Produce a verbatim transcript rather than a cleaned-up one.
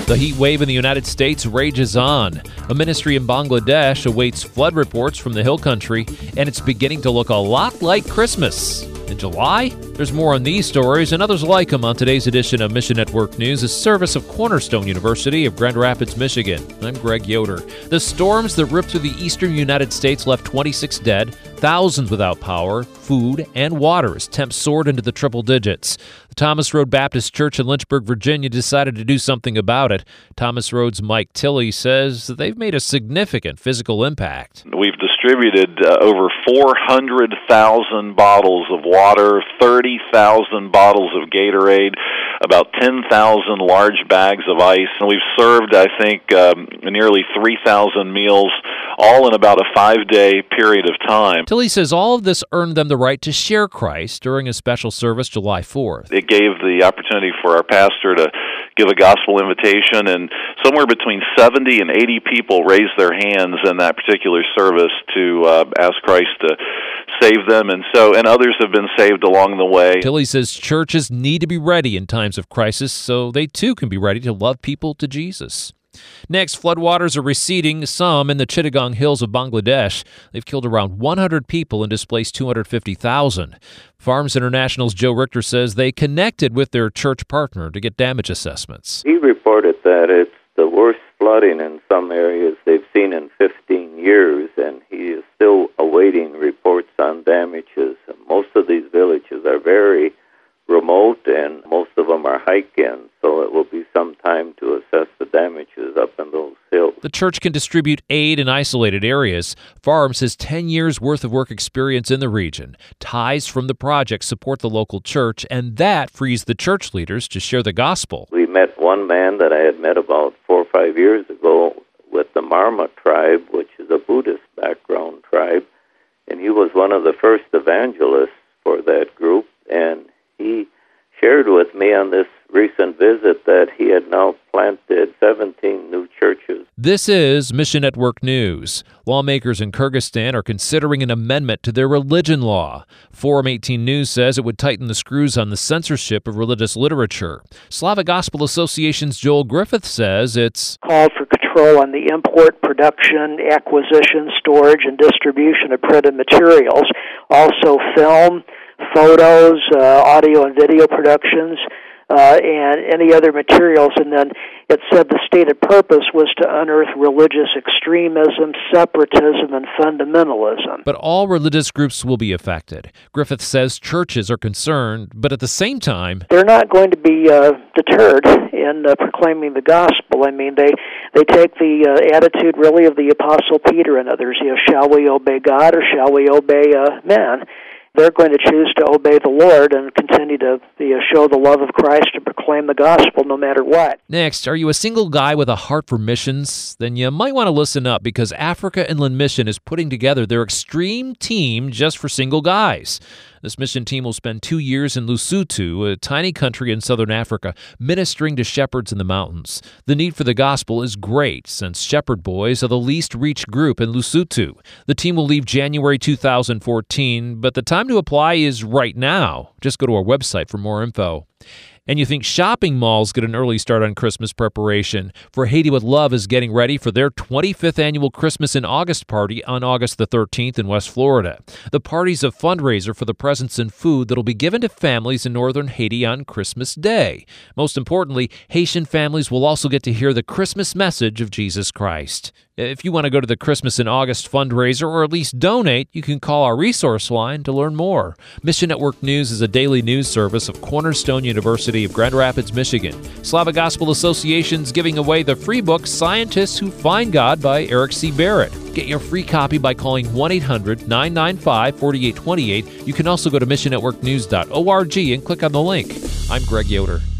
The heat wave in the United States rages on. A ministry in Bangladesh awaits flood reports from the hill country, and it's beginning to look a lot like Christmas. In July? There's more on these stories and others like them on today's edition of Mission Network News, a service of Cornerstone University of Grand Rapids, Michigan. I'm Greg Yoder. The storms that ripped through the eastern United States left twenty-six dead, thousands without power, food, and water as temps soared into the triple digits. The Thomas Road Baptist Church in Lynchburg, Virginia decided to do something about it. Thomas Road's Mike Tilley says they've made a significant physical impact. We've distributed uh, over four hundred thousand bottles of water, thirty thousand bottles of Gatorade, about ten thousand large bags of ice, and we've served, I think, um, nearly three thousand meals, all in about a five-day period of time. Tilley says all of this earned them the right to share Christ during a special service July fourth. It gave the opportunity for our pastor to give a gospel invitation, and somewhere between seventy and eighty people raised their hands in that particular service to uh, ask Christ to save them, and so and others have been saved along the way. Tilley says churches need to be ready in times of crisis so they too can be ready to love people to Jesus. Next, floodwaters are receding, some in the Chittagong Hills of Bangladesh. They've killed around one hundred people and displaced two hundred fifty thousand. Farms International's Joe Richter says they connected with their church partner to get damage assessments. He reported that it's the worst flooding in some areas they've seen in fifteen years, and he is still awaiting reports on damages. Most of these villages are very remote, and most of them are hike-ins, so it will be some time to assess the damages up in those hills. The church can distribute aid in isolated areas. Farms has ten years' worth of work experience in the region. Ties from the project support the local church, and that frees the church leaders to share the gospel. We met one man that I had met about four or five years ago with the Marma tribe, which is a Buddhist background tribe, and he was one of the first evangelists for that group, and he shared with me on this recent visit that he had now planted seventeen new churches. This is Mission Network News. Lawmakers in Kyrgyzstan are considering an amendment to their religion law. Forum eighteen News says it would tighten the screws on the censorship of religious literature. Slavic Gospel Association's Joel Griffith says it's called for control on the import, production, acquisition, storage, and distribution of printed materials. Also film, photos, uh, audio and video productions, uh, and any other materials. And then it said the stated purpose was to unearth religious extremism, separatism, and fundamentalism. But all religious groups will be affected. Griffith says churches are concerned, but at the same time, they're not going to be uh, deterred in uh, proclaiming the gospel. I mean, they, they take the uh, attitude really of the Apostle Peter and others. You know, shall we obey God or shall we obey uh, men? They're going to choose to obey the Lord and continue to you know, show the love of Christ and proclaim the gospel no matter what. Next, are you a single guy with a heart for missions? Then you might want to listen up because Africa Inland Mission is putting together their extreme team just for single guys. This mission team will spend two years in Lesotho, a tiny country in southern Africa, ministering to shepherds in the mountains. The need for the gospel is great, since shepherd boys are the least reached group in Lesotho. The team will leave January two thousand fourteen, but the time to apply is right now. Just go to our website for more info. And you think shopping malls get an early start on Christmas preparation. For Haiti with Love is getting ready for their twenty-fifth annual Christmas in August party on August the thirteenth in West Florida. The party's a fundraiser for the presents and food that'll be given to families in northern Haiti on Christmas Day. Most importantly, Haitian families will also get to hear the Christmas message of Jesus Christ. If you want to go to the Christmas in August fundraiser or at least donate, you can call our resource line to learn more. Mission Network News is a daily news service of Cornerstone University of Grand Rapids, Michigan. Slavic Gospel Association's giving away the free book Scientists Who Find God by Eric C. Barrett. Get your free copy by calling one eight hundred nine nine five four eight two eight. You can also go to mission network news dot org and click on the link. I'm Greg Yoder.